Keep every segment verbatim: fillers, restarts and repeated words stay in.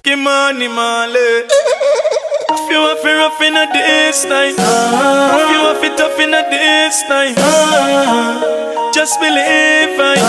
Ricky Money Marley. If you want to rough in a this time, uh, if you want to tough in a this time, uh, just believe I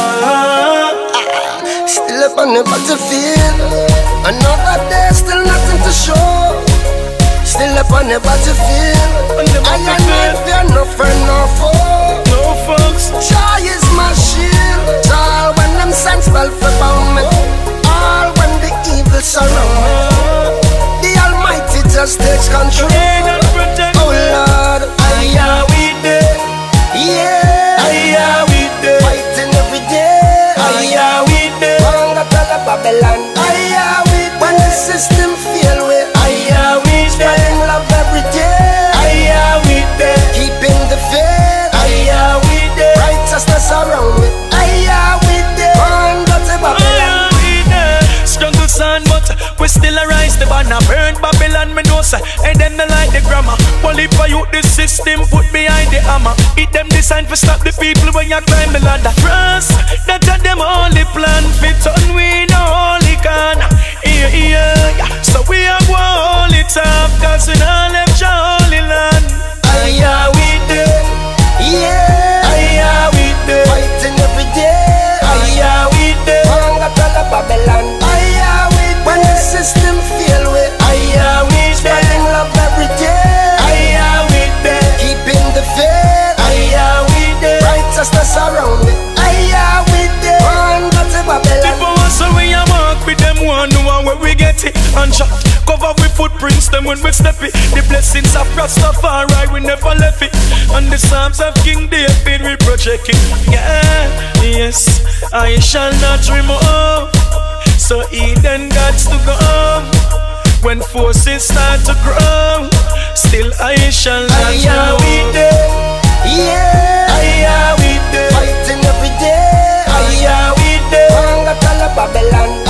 uh, still up on the battlefield. Another day, still nothing to show. Still up on the battlefield. I am not fear no friend no foe. No folks. Joy is my shield. All when them signs fall for bound me. All when the evil surround me. The Almighty just takes control. Oh Lord, I am with them. Yeah, I am with them. Fighting every day. I am with them. Wanga tell Babylon. I am with them. When the system fail way. I am with them. Spreading love every day. I am with them. Keeping the faith. I am with them. Righteousness around me. I am with them. Wanga tell Babylon. Struggle son, but we still arise. The banner burn Babylon, me know say. And them they like the grammar. Only for you the system put behind the hammer. It them designed to stop the people when you climb the ladder. Trust that a them only plan fit on we no only can. Yeah, yeah, yeah. So we are go hold it up, cause we not left your holy land. I am with them. Yeah, I am with them. Fighting every day. I am with them. Wanga tell Babylon. When the system fail way, I am with them. Spreading love every day, I am with them. Keeping the faith, I am with them. Righteousness around me, I am with them. One got to Babylon. People want so we a walk with them one no one where we get it. And shot, cover with footprints them when we step it. The blessings of Rastafari we never left it. And the Psalms of King David we project it. Yeah, yes, I shall not remove. So Eden gots to go. When forces start to grow, still I shall not I am with them. Yeah, I am with them. Fighting every day. I am with them. Wanga tell Babylon.